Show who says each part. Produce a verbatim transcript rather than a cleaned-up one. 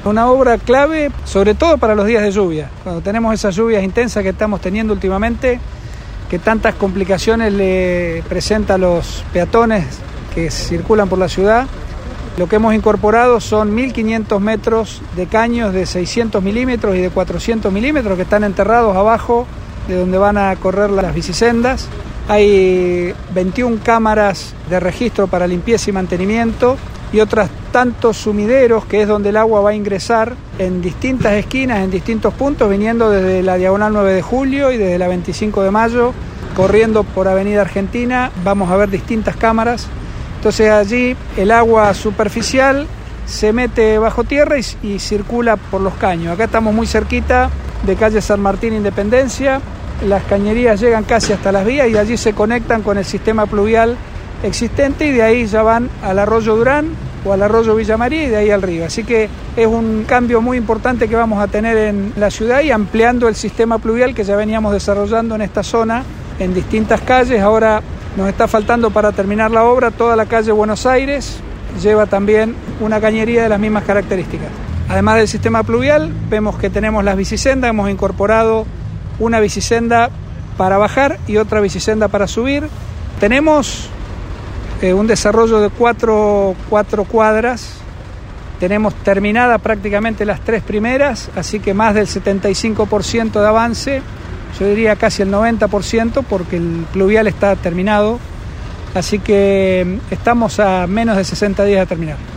Speaker 1: Una obra clave, sobre todo para los días de lluvia, cuando tenemos esas lluvias intensas que estamos teniendo últimamente, que tantas complicaciones le presenta a los peatones que circulan por la ciudad. Lo que hemos incorporado son mil quinientos metros de caños de seiscientos milímetros y de cuatrocientos milímetros que están enterrados abajo de donde van a correr las bicisendas. Hay veintiuna cámaras de registro para limpieza y mantenimiento y otros tantos sumideros, que es donde el agua va a ingresar en distintas esquinas, en distintos puntos, viniendo desde la Diagonal nueve de julio y desde la veinticinco de mayo, corriendo por Avenida Argentina. Vamos a ver distintas cámaras. Entonces allí el agua superficial se mete bajo tierra y, y circula por los caños. Acá estamos muy cerquita de calle San Martín Independencia. Las cañerías llegan casi hasta las vías y allí se conectan con el sistema pluvial existente y de ahí ya van al arroyo Durán o al arroyo Villa María y de ahí al río. Así que es un cambio muy importante que vamos a tener en la ciudad y ampliando el sistema pluvial que ya veníamos desarrollando en esta zona en distintas calles. Ahora nos está faltando para terminar la obra toda la calle Buenos Aires, lleva también una cañería de las mismas características. Además del sistema pluvial, vemos que tenemos las bicisendas, hemos incorporado una bicisenda para bajar y otra bicisenda para subir. Tenemos eh, un desarrollo de cuatro, cuatro cuadras, tenemos terminadas prácticamente las tres primeras, así que más del setenta y cinco por ciento de avance. Yo diría casi el noventa por ciento porque el pluvial está terminado, así que estamos a menos de sesenta días de terminar.